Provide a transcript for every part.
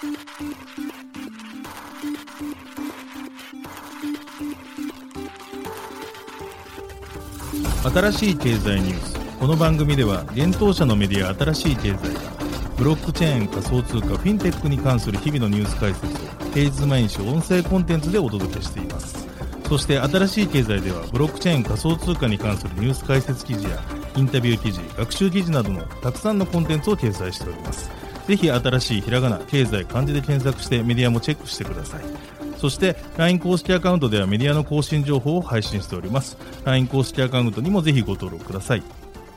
新しい経済ニュース。この番組では現当社のメディア新しい経済がブロックチェーン、仮想通貨、フィンテックに関する日々のニュース解説を平日毎日音声コンテンツでお届けしています。そして新しい経済ではブロックチェーン、仮想通貨に関するニュース解説記事やインタビュー記事、学習記事などのたくさんのコンテンツを掲載しております。ぜひ新しいひらがな、経済、漢字で検索してメディアもチェックしてください。そして LINE 公式アカウントではメディアの更新情報を配信しております。 LINE 公式アカウントにもぜひご登録ください。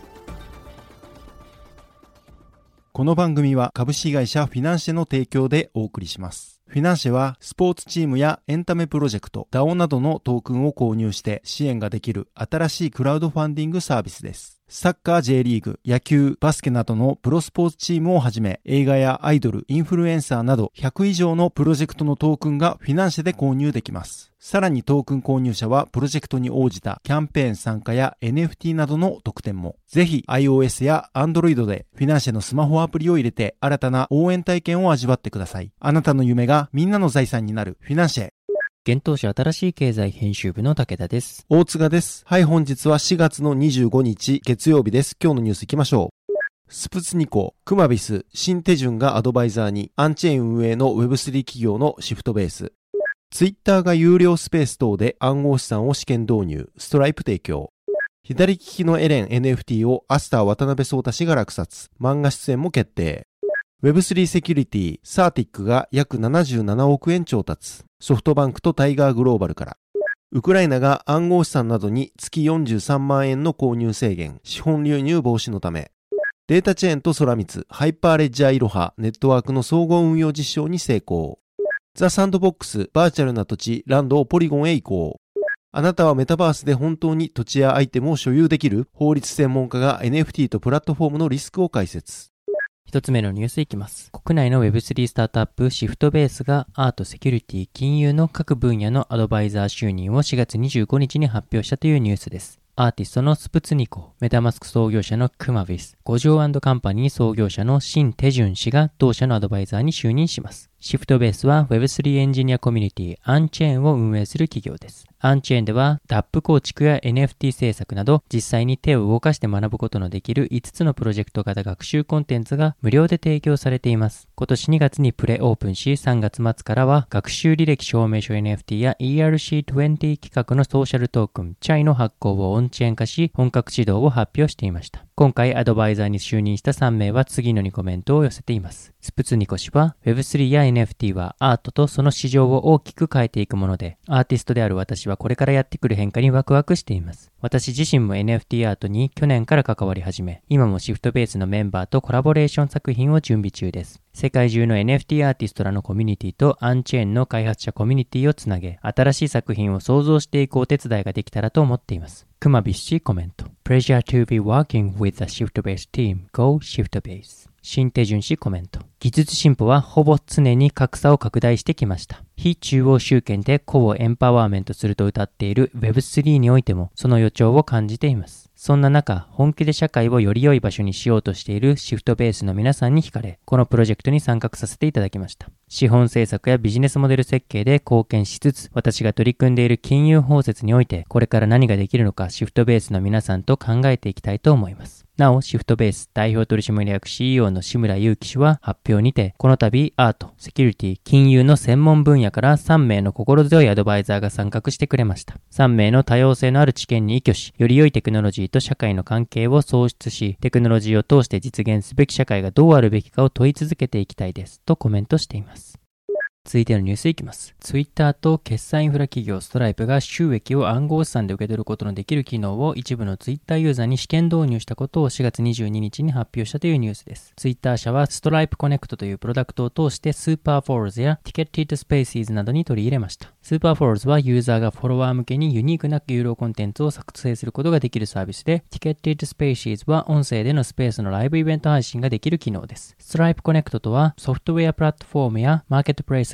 この番組は株式会社フィナンシェの提供でお送りします。フィナンシェはスポーツチームやエンタメプロジェクト、DAO などのトークンを購入して支援ができる新しいクラウドファンディングサービスです。サッカー J リーグ、野球、バスケなどのプロスポーツチームをはじめ、映画やアイドル、インフルエンサーなど100以上のプロジェクトのトークンがフィナンシェで購入できます。さらにトークン購入者はプロジェクトに応じたキャンペーン参加や NFT などの特典も。ぜひ iOS や Android でフィナンシェのスマホアプリを入れて新たな応援体験を味わってください。あなたの夢がみんなの財産になるフィナンシェ。 現当社新しい経済編集部の武田です。 大塚です。はい、本日は4月の25日月曜日です。今日のニュース行きましょう。スプツニコ、クマビス、新手順がアドバイザーに、アンチェーン運営の Web3 企業のシフトベース。ツイッターが有料スペース等で暗号資産を試験導入、ストライプ提供。左利きのエレン NFT をアスター渡辺壮太氏が落札、漫画出演も決定。Web3 セキュリティ、サーティックが約77億円調達。ソフトバンクとタイガーグローバルから。ウクライナが暗号資産などに月43万円の購入制限、資本流入防止のため。データチェーンと空光、ハイパーレッジャーイロハ、ネットワークの総合運用実証に成功。ザ・サンドボックス、バーチャルな土地、ランドをポリゴンへ移行。あなたはメタバースで本当に土地やアイテムを所有できる？法律専門家が NFT とプラットフォームのリスクを解説。 一つ目のニュースいきます。国内の Web3 スタートアップシフトベースがアート、セキュリティ、金融の各分野のアドバイザー就任を4月25日に発表したというニュースです。アーティストのスプツニコ、メタマスク創業者のクマビス、五条&カンパニー創業者のシン・テジュン氏が同社のアドバイザーに就任します。シフトベースは Web3 エンジニアコミュニティアンチェーンを運営する企業です。アンチェーンでは DApp 構築や NFT 制作など実際に手を動かして学ぶことのできる5つのプロジェクト型学習コンテンツが無料で提供されています。今年2月にプレオープンし、3月末からは学習履歴証明書 NFT や ERC20 企画のソーシャルトークン CHAI の発行をオンチェーン化し、本格始動を発表していました。今回アドバイザーに就任した3名は次のにコメントを寄せています。スプツニコ氏は Web3 や NFT はアートとその市場を大きく変えていくもので、アーティストである私はこれからやってくる変化にワクワクしています。私自身も NFT アートに去年から関わり始め、今もシフトベースのメンバーとコラボレーション作品を準備中です。世界中の NFT アーティストらのコミュニティとアンチェーンの開発者コミュニティをつなげ、新しい作品を創造していくお手伝いができたらと思っています。クマビッシコメント。Pleasure to be working with the Shiftbase team. Go Shiftbase。新手順氏コメント。技術進歩はほぼ常に格差を拡大してきました。非中央集権で個をエンパワーメントすると謳っている Web3 においてもその予兆を感じています。そんな中、本気で社会をより良い場所にしようとしているシフトベースの皆さんに惹かれ、このプロジェクトに参画させていただきました。資本政策やビジネスモデル設計で貢献しつつ、私が取り組んでいる金融包摂において、これから何ができるのかシフトベースの皆さんと考えていきたいと思います。なお、シフトベース代表取締役 CEO の志村祐樹氏は発表にて、この度アート、セキュリティ、金融の専門分野から3名の心強いアドバイザーが参画してくれました。3名の多様性のある知見に依拠し、より良いテクノロジーと社会の関係を創出し、テクノロジーを通して実現すべき社会がどうあるべきかを問い続けていきたいです、とコメントしています。続いてのニュースいきます。ツイッターと決済インフラ企業ストライプが収益を暗号資産で受け取ることのできる機能を一部のツイッターユーザーに試験導入したことを4月22日に発表したというニュースです。ツイッター社はストライプコネクトというプロダクトを通してスーパーフォールズやティケッティッドスペーシーズなどに取り入れました。スーパーフォールズはユーザーがフォロワー向けにユニークな有料コンテンツを作成することができるサービスで、ティケッティッドスペーシーズは音声でのスペースのライブイベント配信ができる機能です。ストライプコネクトとはソフトウェアプラットフォームやマーケットプレイス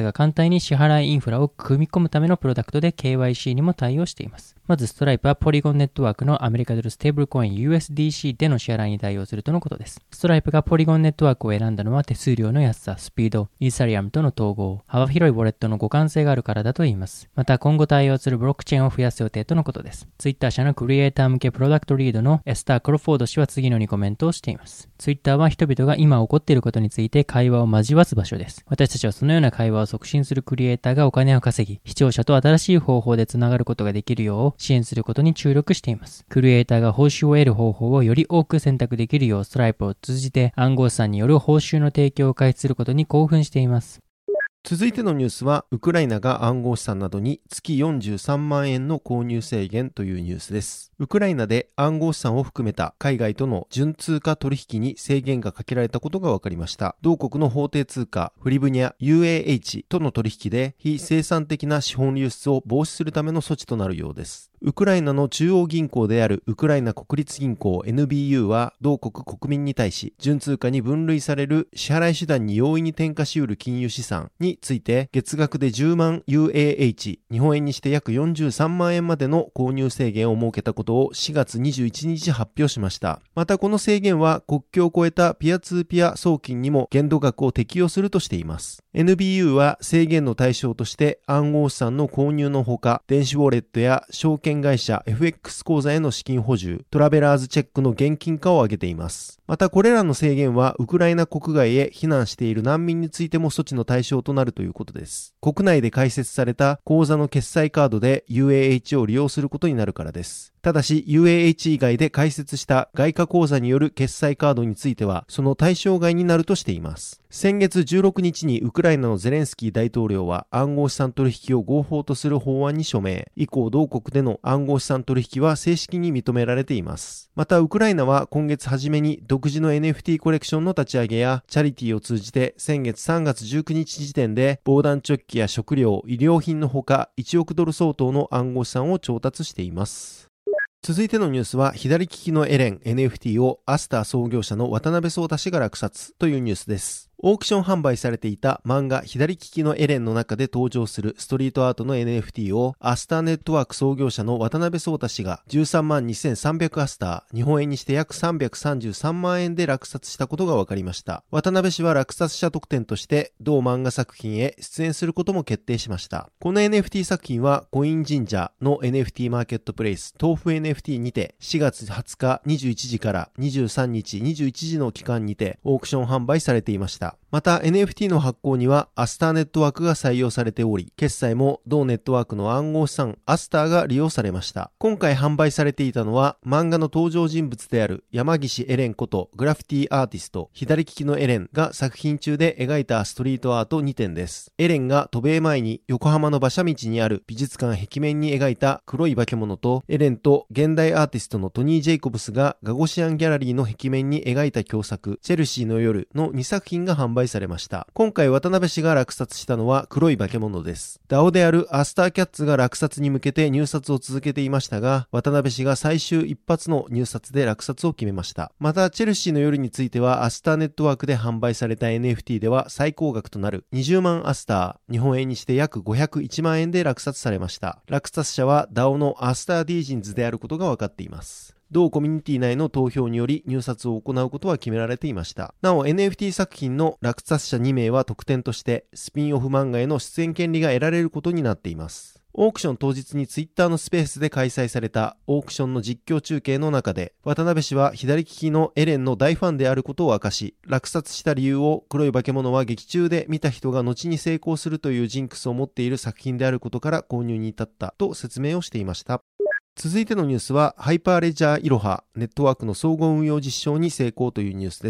が簡単に支払いインフラを組み込むためのプロダクトで KYC にも対応しています。まずストライプはポリゴンネットワークのアメリカドルステーブルコイン USDC での支払いに対応するとのことです。ストライプがポリゴンネットワークを選んだのは手数料の安さ、スピード、イーサリアムとの統合、幅広いウォレットの互換性があるからだと言います。また今後対応するブロックチェーンを増やす予定とのことです。ツイッター社のクリエイター向けプロダクトリードのエスター・クロフォード氏は次のようにコメントをしています。ツイッターは人々が今起こっていることについて会話を交わす場所です。私たちはそのような会話を促進するクリエイターがお金を稼ぎ、視聴者と新しい方法でつながることができるよう支援することに注力しています。クリエイターが報酬を得る方法をより多く選択できるようストライプを通じて暗号資産による報酬の提供を開始することに興奮しています。 続いてのニュースは、ウクライナが暗号資産などに月43万円の購入制限というニュースです。ウクライナで暗号資産を含めた海外との純通貨取引に制限がかけられたことが分かりました。同国の法定通貨フリブニャ UAH との取引で非生産的な資本流出を防止するための措置となるようです。ウクライナの中央銀行であるウクライナ国立銀行 NBU は同国国民に対し純通貨に分類される支払い手段に容易に転嫁し得る金融資産について月額で10万 UAH 日本円にして約43万円までの購入制限を設けたことを4月21日発表しました。またこの制限は国境を越えたピアツーピア送金にも限度額を適用するとしています。NBU は制限の対象として暗号資産の購入のほか電子ウォレットや証券会社 FX 口座への資金補充、トラベラーズチェックの現金化を挙げています。またこれらの制限はウクライナ国外へ避難している難民についても措置の対象となるということです。国内で開設された口座の決済カードで UAH を利用することになるからです。ただし UAH 以外で開設した外貨口座による決済カードについてはその対象外になるとしています。先月16日にウクライナのゼレンスキー大統領は暗号資産取引を合法とする法案に署名。以降同国での暗号資産取引は正式に認められています。またウクライナは今月初めに独自の NFT コレクションの立ち上げやチャリティーを通じて先月3月19日時点で防弾チョッキや食料、医療品のほか1億ドル相当の暗号資産を調達しています。続いてのニュースは左利きのエレン NFT をアスター創業者の渡辺壮太氏が落札というニュースです。オークション販売されていた漫画左利きのエレンの中で登場するストリートアートの NFT をアスターネットワーク創業者の渡辺壮太氏が13万2300アスター、日本円にして約333万円で落札したことが分かりました。渡辺氏は落札者特典として同漫画作品へ出演することも決定しました。この NFT 作品はコイン神社の NFT マーケットプレイス豆腐 NFT にて4月20日21時から23日21時の期間にてオークション販売されていました。また NFT の発行にはアスターネットワークが採用されており、決済も同ネットワークの暗号資産アスターが利用されました。今回販売されていたのは漫画の登場人物である山岸エレンことグラフィティアーティスト左利きのエレンが作品中で描いたストリートアート2点です。エレンが渡米前に横浜の馬車道にある美術館壁面に描いた黒い化け物とエレンと現代アーティストのトニー・ジェイコブスがガゴシアンギャラリーの壁面に描いた共作チェルシーの夜の2作品が販売されました。今回渡辺氏が落札したのは黒い化け物です。DAO であるアスターキャッツが落札に向けて入札を続けていましたが、渡辺氏が最終一発の入札で落札を決めました。またチェルシーの夜についてはアスターネットワークで販売された NFT では最高額となる20万アスター、日本円にして約501万円で落札されました。落札者は DAO のアスターディージンズであることが分かっています。同コミュニティ内の投票により入札を行うことは決められていました。なお NFT 作品の落札者2名は特典としてスピンオフ漫画への出演権利が得られることになっています。オークション当日にツイッターのスペースで開催されたオークションの実況中継の中で渡辺氏は左利きのエレンの大ファンであることを明かし、落札した理由を黒い化け物は劇中で見た人が後に成功するというジンクスを持っている作品であることから購入に至ったと説明をしていました。続いてのニュースはハイパーレジャーイロハネットワークの総合運用実証に成功というニュースです。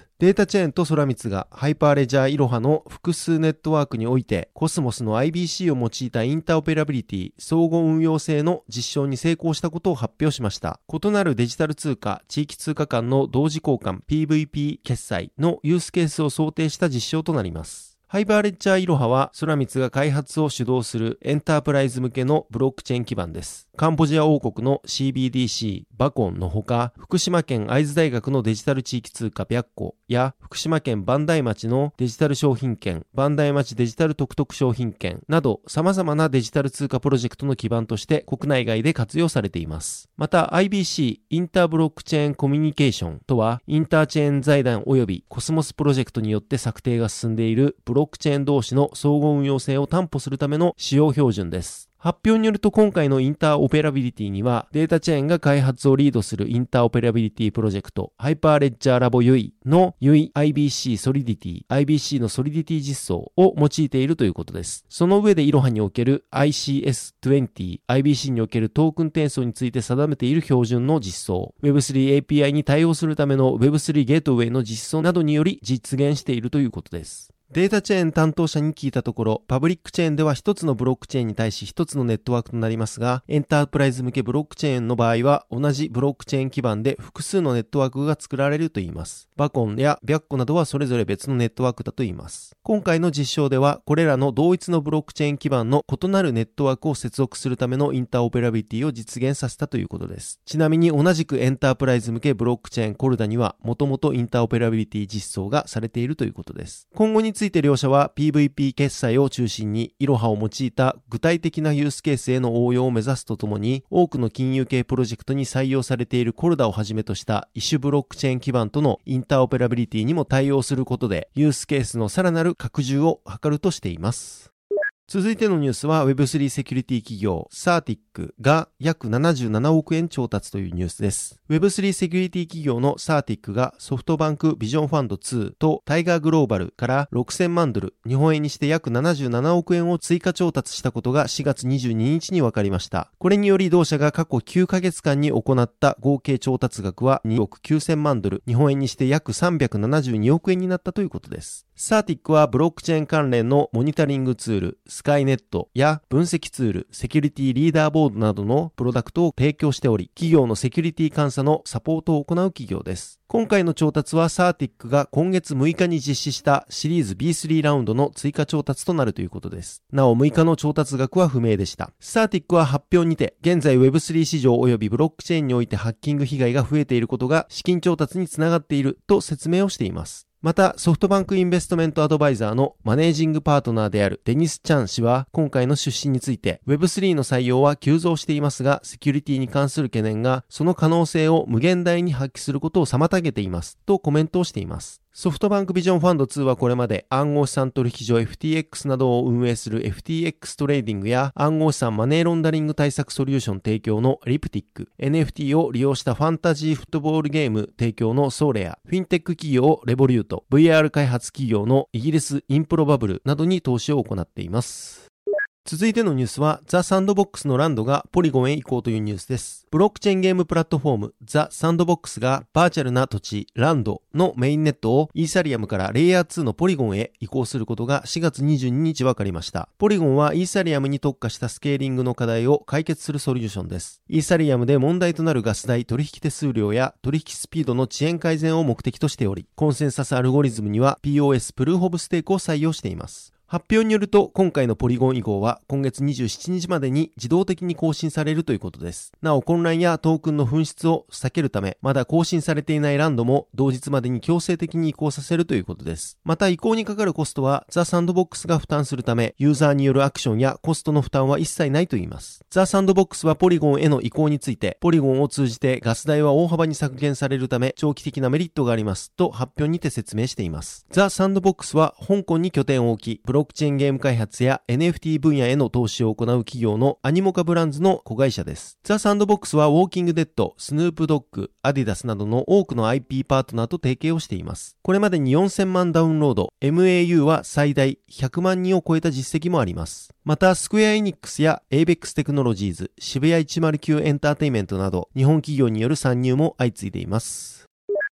データチェーンと空光がハイパーレジャーイロハの複数ネットワークにおいてコスモスの IBC を用いたインターオペラビリティ相互運用性の実証に成功したことを発表しました。異なるデジタル通貨、地域通貨間の同時交換 PVP 決済のユースケースを想定した実証となります。 ハイパーレッジャーイロハは空光が開発を主導するエンタープライズ向けのブロックチェーン基盤です。カンボジア王国の CBDC バコンのほか、福島県会津大学のデジタル地域通貨白虎や福島県磐梯町のデジタル商品券、磐梯町デジタル特々商品券など様々なデジタル通貨プロジェクトの基盤として国内外で活用されています。また IBC インターブロックチェーンコミュニケーションとはインターチェーン財団及びコスモスプロジェクトによって策定が進んでいるブロックチェーン同士の相互運用性を担保するための使用標準です。発表によると今回のインターオペラビリティにはデータチェーンが開発をリードするインターオペラビリティプロジェクトハイパーレッジャーラボ UI の UI IBC ソリディティ IBC のソリディティ実装を用いているということです。その上でイロハにおける ICS20 IBC におけるトークン転送について定めている標準の実装 Web3 API に対応するための Web3 ゲートウェイの実装などにより実現しているということです。データチェーン担当者に聞いたところ、パブリックチェーンでは一つのブロックチェーンに対し一つのネットワークとなりますが、エンタープライズ向けブロックチェーンの場合は同じブロックチェーン基盤で複数のネットワークが作られるといいます。バコンや白虎などはそれぞれ別のネットワークだといいます。今回の実証では、これらの同一のブロックチェーン基盤の異なるネットワークを接続するためのインターオペラビリティを実現させたということです。ちなみに同じくエンタープライズ向けブロックチェーンコルダには、もともとインターオペラビリティ実装がされているということです。今後について両社は、PVP 決済を中心にイロハを用いた具体的なユースケースへの応用を目指すとともに多くの金融系プロジェクトに採用されているコルダをはじめとした異種ブロックチェーン基盤とのインターオペラビリティにも対応することでユースケースのさらなる拡充を図るとしています。続いてのニュースは Web3 セキュリティ企業 Certic が約77億円調達というニュースです。Web3 セキュリティ企業の Certic がソフトバンクビジョンファンド2とタイガーグローバルから6000万ドル、日本円にして約77億円を追加調達したことが4月22日に分かりました。これにより同社が過去9ヶ月間に行った合計調達額は2億9000万ドル、日本円にして約372億円になったということです。Certic はブロックチェーン関連のモニタリングツール、スカイネットや分析ツール、セキュリティリーダーボードなどのプロダクトを提供しており、企業のセキュリティ監査のサポートを行う企業です。今回の調達は Certic が今月6日に実施したシリーズ B3 ラウンドの追加調達となるということです。なお6日の調達額は不明でした。Certic は発表にて、現在 Web3 市場及びブロックチェーンにおいてハッキング被害が増えていることが資金調達につながっていると説明をしています。また、ソフトバンクインベストメントアドバイザーのマネージングパートナーであるデニス・チャン氏は、今回の出資について、Web3 の採用は急増していますが、セキュリティに関する懸念が、その可能性を無限大に発揮することを妨げています、とコメントをしています。ソフトバンクビジョンファンド2はこれまで暗号資産取引所 FTX などを運営する FTX トレーディングや暗号資産マネーロンダリング対策ソリューション提供のリプティック、NFT を利用したファンタジーフットボールゲーム提供のソーレア、フィンテック企業レボリュート、VR 開発企業のイギリスインプロバブルなどに投資を行っています。続いてのニュースは、ザ・サンドボックスのランドがポリゴンへ移行というニュースです。ブロックチェーンゲームプラットフォーム、ザ・サンドボックスがバーチャルな土地、ランドのメインネットをイーサリアムからレイヤー2のポリゴンへ移行することが4月22日分かりました。ポリゴンはイーサリアムに特化したスケーリングの課題を解決するソリューションです。イーサリアムで問題となるガス代、取引手数料や取引スピードの遅延改善を目的としており、コンセンサスアルゴリズムには POS プルーフ・オブ・ステークを採用しています。発表によると、今回のポリゴン移行は今月27日までに自動的に更新されるということです。なお、混乱やトークンの紛失を避けるため、まだ更新されていないランドも同日までに強制的に移行させるということです。また、移行にかかるコストはザ・サンドボックスが負担するため、ユーザーによるアクションやコストの負担は一切ないといいます。ザ・サンドボックスはポリゴンへの移行について、ポリゴンを通じてガス代は大幅に削減されるため、長期的なメリットがありますと発表にて説明しています。ザ・サンドボックスは香港に拠点を置き、ブロックチェーンゲーム開発や NFT 分野への投資を行う企業のアニモカブランズの子会社です。ザ・サンドボックスはウォーキングデッド、スヌープドッグ、アディダスなどの多くの IP パートナーと提携をしています。これまでに4000万ダウンロード、MAU は最大100万人を超えた実績もあります。また、スクエアエニックスや ABEX テクノロジーズ、渋谷109エンターテイメントなど、日本企業による参入も相次いでいます。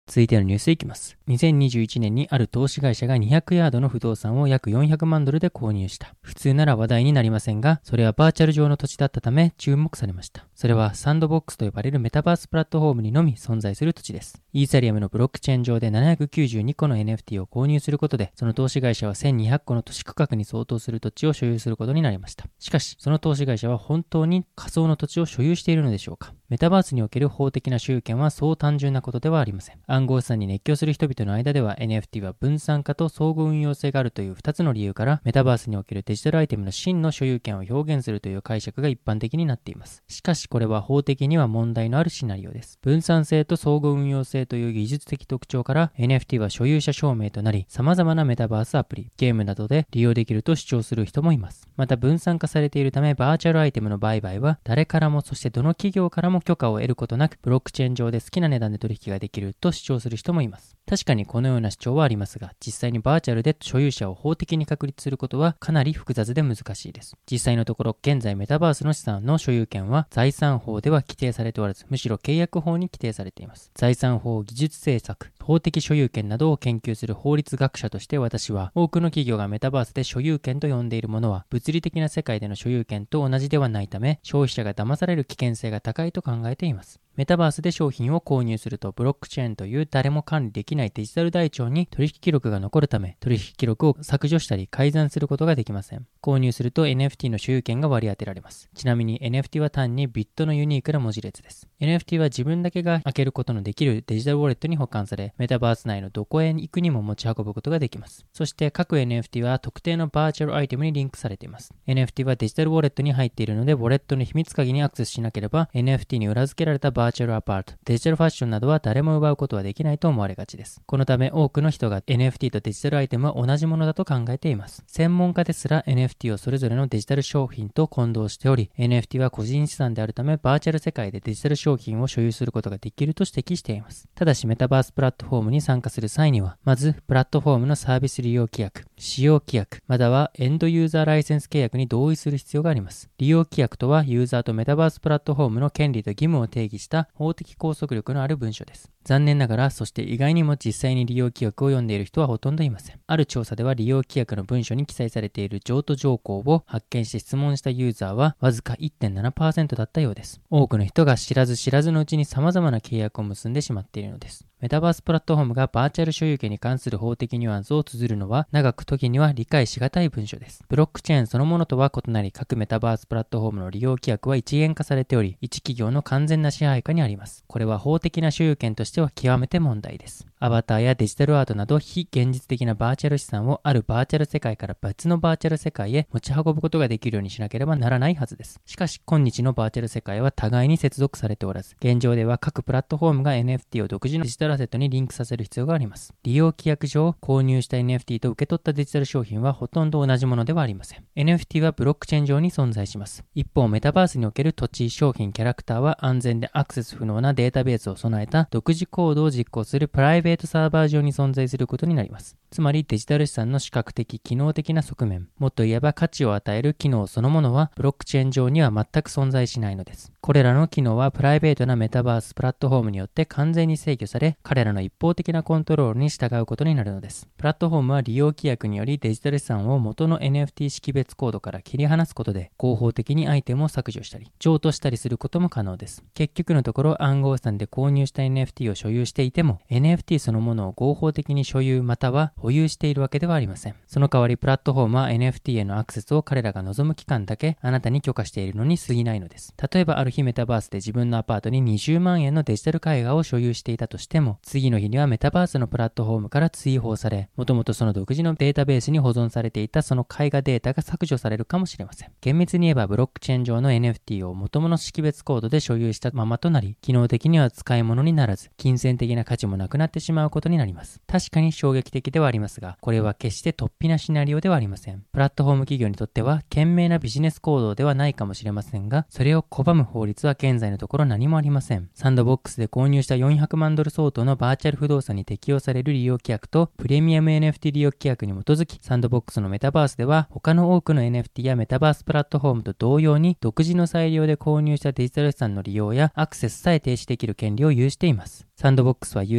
続いてのニュースいきます。2021年にある投資会社が200ヤードの不動産を約400万ドルで購入した。普通なら話題になりませんが、それはバーチャル上の土地だったため注目されました。それはサンドボックスと呼ばれるメタバースプラットフォームにのみ存在する土地です。イーサリアムのブロックチェーン上で792個の NFT を購入することで、その投資会社は1200個の都市区画に相当する土地を所有することになりました。しかし、その投資会社は本当に仮想の土地を所有しているのでしょうか。メタバースにおける法的な所有権はそう単純なことではありません。暗号資産に熱狂する人々の間では NFT は分散化と相互運用性があるという2つの理由からメタバースにおけるデジタルアイテムの真の所有権を表現するという解釈が一般的になっています。しかしこれは法的には問題のあるシナリオです。分散性と相互運用性という技術的特徴から NFT は所有者証明となり様々なメタバースアプリ、ゲームなどで利用できると主張する人もいます。また分散化されているためバーチャルアイテムの売買は誰からもそしてどの企業からも許可を得ることなくブロックチェーン上で好きな値段で取引ができると主張する人もいます。確かにこのような主張はありますが、実際にバーチャルで所有者を法的に確立することはかなり複雑で難しいです。実際のところ、現在メタバースの資産の所有権は財産法では規定されておらず、むしろ契約法に規定されています。財産法、技術政策、法的所有権などを研究する法律学者として私は、多くの企業がメタバースで所有権と呼んでいるものは、物理的な世界での所有権と同じではないため、消費者が騙される危険性が高いと考えています。メタバースで商品を購入するとブロックチェーンという誰も管理できないデジタル台帳に取引記録が残るため、取引記録を削除したり改ざんすることができません。購入すると NFT の所有権が割り当てられます。ちなみに NFT は単にビットのユニークな文字列です。NFT は自分だけが開けることのできるデジタルウォレットに保管され、メタバース内のどこへ行くにも持ち運ぶことができます。そして各 NFT は特定のバーチャルアイテムにリンクされています。NFT はデジタルウォレットに入っているので、ウォレットの秘密鍵にアクセスしなければ NFT に裏付けられたバーチャルアパート、デジタルファッションなどは誰も奪うことはできないと思われがちです。このため多くの人が NFT とデジタルアイテムは同じものだと考えています。専門家ですら NFT をそれぞれのデジタル商品と混同しており、NFT は個人資産であるためバーチャル世界でデジタル商品を所有することができると指摘しています。ただしメタバースプラットフォームに参加する際には、まずプラットフォームのサービス利用規約、使用規約、またはエンドユーザーライセンス契約に同意する必要があります。利用規約とはユーザーとメタバースプラットフォームの権利と義務を定義した法的拘束力のある文書です。残念ながら、そして意外にも実際に利用規約を読んでいる人はほとんどいません。ある調査では利用規約の文書に記載されている譲渡条項を発見して質問したユーザーはわずか 1.7% だったようです。多くの人が知らず知らずのうちに様々な契約を結んでしまっているのです。メタバースプラットフォームがバーチャル所有権に関する法的ニュアンスを綴るのは長く時には理解しがたい文書です。ブロックチェーンそのものとは異なり、各メタバースプラットフォームの利用規約は一元化されており、一企業の完全な支配下にあります。これは法的な所有権としては極めて問題です。アバターやデジタルアートなど非現実的なバーチャル資産をあるバーチャル世界から別のバーチャル世界へ持ち運ぶことができるようにしなければならないはずです。しかし今日のバーチャル世界は互いに接続されておらず、現状では各プラットフォームが NFT を独自のデジタルアセットにリンクさせる必要があります。利用規約上、購入した NFT と受け取ったデジタル商品はほとんど同じものではありません。NFT はブロックチェーン上に存在します。一方、メタバースにおける土地、商品、キャラクターは安全でアクセス不能なデータベースを備えた独自コードを実行するプライベートサーバー上に存在することになります。つまりデジタル資産の視覚的、機能的な側面、もっと言えば価値を与える機能そのものはブロックチェーン上には全く存在しないのです。これらの機能はプライベートなメタバースプラットフォームによって完全に制御され、彼らの一方的なコントロールに従うことになるのです。プラットフォームは利用規約によりデジタル資産を元の NFT 識別コードから切り離すことで合法的にアイテムを削除したり、譲渡したりすることも可能です。結局のところ暗号資産で購入した NFT を所有していても NFT そのものを合法的に所有または保有しているわけではありません。その代わりプラットフォームは NFT へのアクセスを彼らが望む期間だけあなたに許可しているのに過ぎないのです。例えばある日メタバースで自分のアパートに20万円のデジタル絵画を所有していたとしても、次の日にはメタバースのプラットフォームから追放され、もともとその独自のデータベースに保存されていたその絵画データが削除されるかもしれません。厳密に言えばブロックチェーン上の NFT を元々識別コードで所有したままとなり、機能的には使い物にならず、金銭的な価値もなくなってしまうことになります。確かに衝撃的ではありますが、これは決して突飛なシナリオではありません。プラットフォーム企業にとっては賢明なビジネス行動ではないかもしれませんが、それを拒む法律は現在のところ何もありません。サンドボックスで購入した400万ドル相当のバーチャル不動産に適用される利用規約とプレミアム NFT 利用規約に基づき、サンドボックスのメタバースでは他の多くの NFT やメタバースプラットフォームと同様に独自の裁量で購入したデジタル資産の利用やアクセスさえ停止できる権利を有しています。サンドボックスはユーザーがプラッ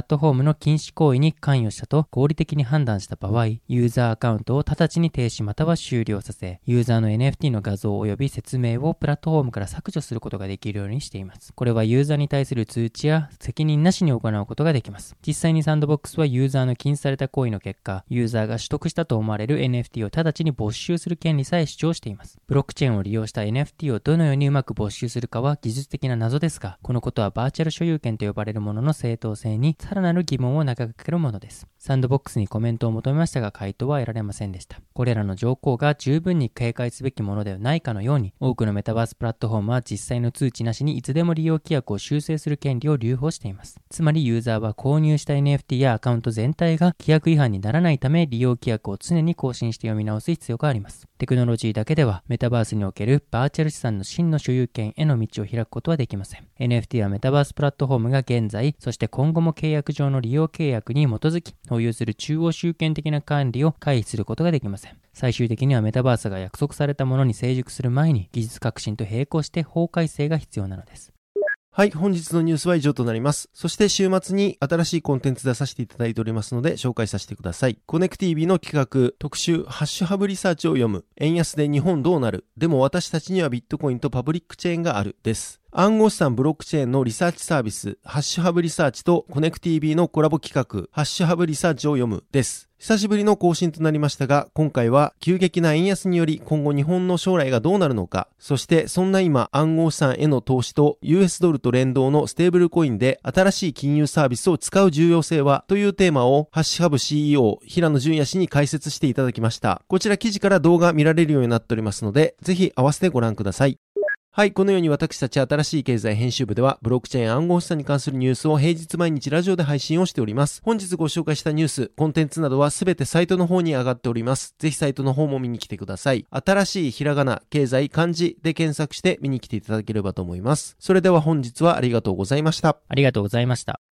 ラットフォームの禁止行為に関与したと合理的に判断した場合、ユーザーアカウントを直ちに停止または終了させ、ユーザーの NFT の画像及び説明をプラットフォームから削除することができるようにしています。これはユーザーに対する通知や責任なしに行うことができます。実際にサンドボックスはユーザーの禁止された行為の結果、ユーザーが取得したと思われる NFT を直ちに没収する権利さえ主張しています。ブロックチェーンを利用した NFT をどのようにうまく没収するかは技術的な謎ですが、このことはバーチャル所有権と呼ばれるものの正当性にさらなる疑問を投げかけるものです。サンドボックスにコメントを求めましたが回答は得られませんでした。これらの条項が十分に警戒すべきものではないかのように、多くのメタバースプラットフォームは実際の通知なしにいつでも利用規約を修正する権利を留保しています。つまりユーザーは購入した NFT やアカウント全体が規約違反にならないため、利用規約を常に更新して読み直す必要があります。テクノロジーだけではメタバースにおけるバーチャル資産の真の所有権への道を開くことはできません。NFT はメタバースプラットフォームが現在、そして今後も契約上の利用契約に基づき保有する中央集権的な管理を回避することができません。最終的にはメタバースが約束されたものに成熟する前に技術革新と並行して法改正が必要なのです。 はい、本日のニュースは以上となります。そして週末に新しいコンテンツ出させていただいておりますので紹介させてください。コネク TV の企画、特集、ハッシュハブリサーチを読む。円安で日本どうなる？でも私たちにはビットコインとパブリックチェーンがある。です。暗号資産ブロックチェーンのリサーチサービス、ハッシュハブリサーチとコネク TV のコラボ企画、ハッシュハブリサーチを読む。です。久しぶりの更新となりましたが、今回は急激な円安により今後日本の将来がどうなるのか、そしてそんな今暗号資産への投資と US ドルと連動のステーブルコインで新しい金融サービスを使う重要性はというテーマをハッシュハブ CEO 平野純也氏に解説していただきました。こちら記事から動画見られるようになっておりますので、ぜひ合わせてご覧ください。はい、このように私たち新しい経済編集部ではブロックチェーン暗号資産に関するニュースを平日毎日ラジオで配信をしております。本日ご紹介したニュース、コンテンツなどはすべてサイトの方に上がっております。ぜひサイトの方も見に来てください。新しいひらがな、経済、漢字で検索して見に来ていただければと思います。それでは本日はありがとうございました。 ありがとうございました。